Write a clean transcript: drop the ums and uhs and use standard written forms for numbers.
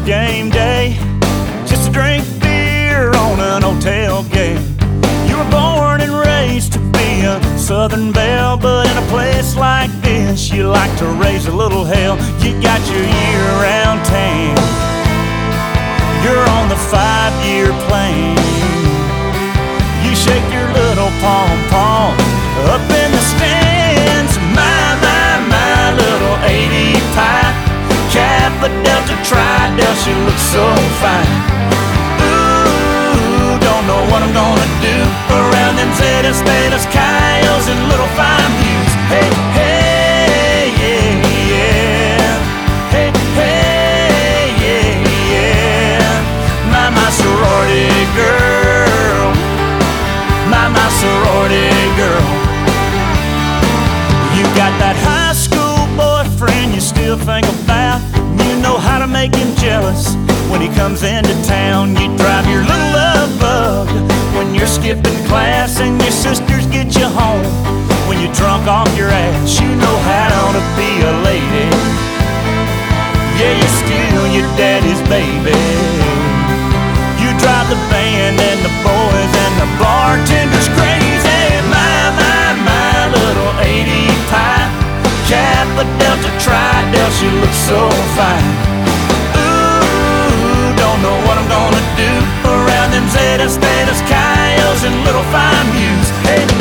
game day, just to drink beer on an old tailgate. You were born and raised to be a Southern belle, but in a place like this, you like to raise a little hell. You got your year-round tan, you're on the 5-year plan. You shake your little pom-pom up in the stands. My little 80 pie, Kappa Delta Tri-Del, she looks so fine. Ooh, don't know what I'm gonna do around them Zetas, Thetas, Chios, and little fine views. Hey, hey, yeah, yeah. Hey, hey, yeah, yeah. My sorority girl, my sorority girl. You got that high school boyfriend you still think about. You know how to make him jealous when he comes into town. You drive your little love bug when you're skipping class and your sisters get you home. When you're drunk off your ass, you know how to be a lady. Yeah, you're still your daddy's baby. You drive the band and the boys and the bartenders crazy. My little 80 pie, Kappa Delta Tri-Del, she looks so fine. Ooh, don't know what I'm gonna do around them Zetas, Thetas, Chios, and little fine views. Hey,